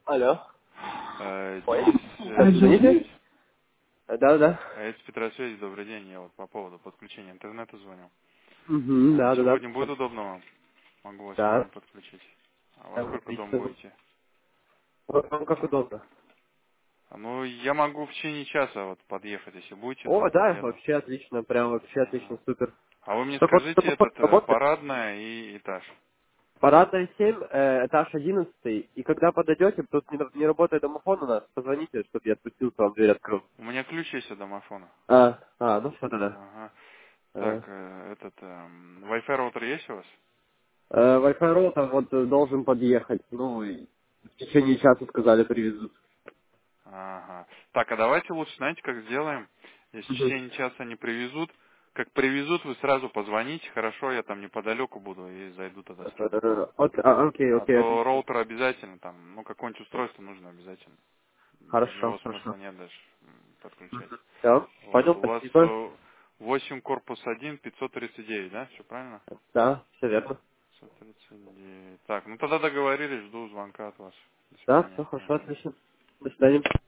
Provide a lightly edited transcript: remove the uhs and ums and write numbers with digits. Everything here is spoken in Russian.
Алло. Ой. Денис, Извините? Да, да. это Петросвязь, добрый день. Я вот по поводу подключения интернета звоню. Угу, да, да, да. Сегодня будет удобно вам? Могу вас Да. сегодня подключить. А во Да, сколько дом отлично. будете? Вот вам как удобно. Ну, я могу в течение часа вот подъехать, если будете, О, дома да, подъеду. вообще отлично, прям вообще отлично, Ага. супер. А вы мне Так вот, скажите домофон этот работает. парадная и этаж. Парадная 7, этаж 11. И когда подойдете, тут не работает домофон у нас, позвоните, чтобы я спустился, вам дверь открыл. У меня ключ есть от домофона. Ну все тогда. Ага. Так, Э, Wi-Fi роутер есть у вас? Wi-Fi роутер вот должен подъехать. Ну, и в течение часа сказали привезут. Ага. Так, а давайте лучше, знаете, как сделаем? Если в Мгм. течение часа не привезут, как привезут, вы сразу позвоните, хорошо, я там неподалеку буду и зайду тогда сразу к вам. Окей, А окей, то отлично. роутер обязательно там, ну какое-нибудь устройство нужно обязательно. Без Хорошо, него хорошо. смысла нет даже подключать. Все, Вот. понял, У вас спасибо. 8 корпус 1, 539, да? Все правильно? Да, все верно. 539. Так, ну тогда договорились, жду звонка от вас. До Да, свидания. все хорошо, Мгм. отлично. До свидания.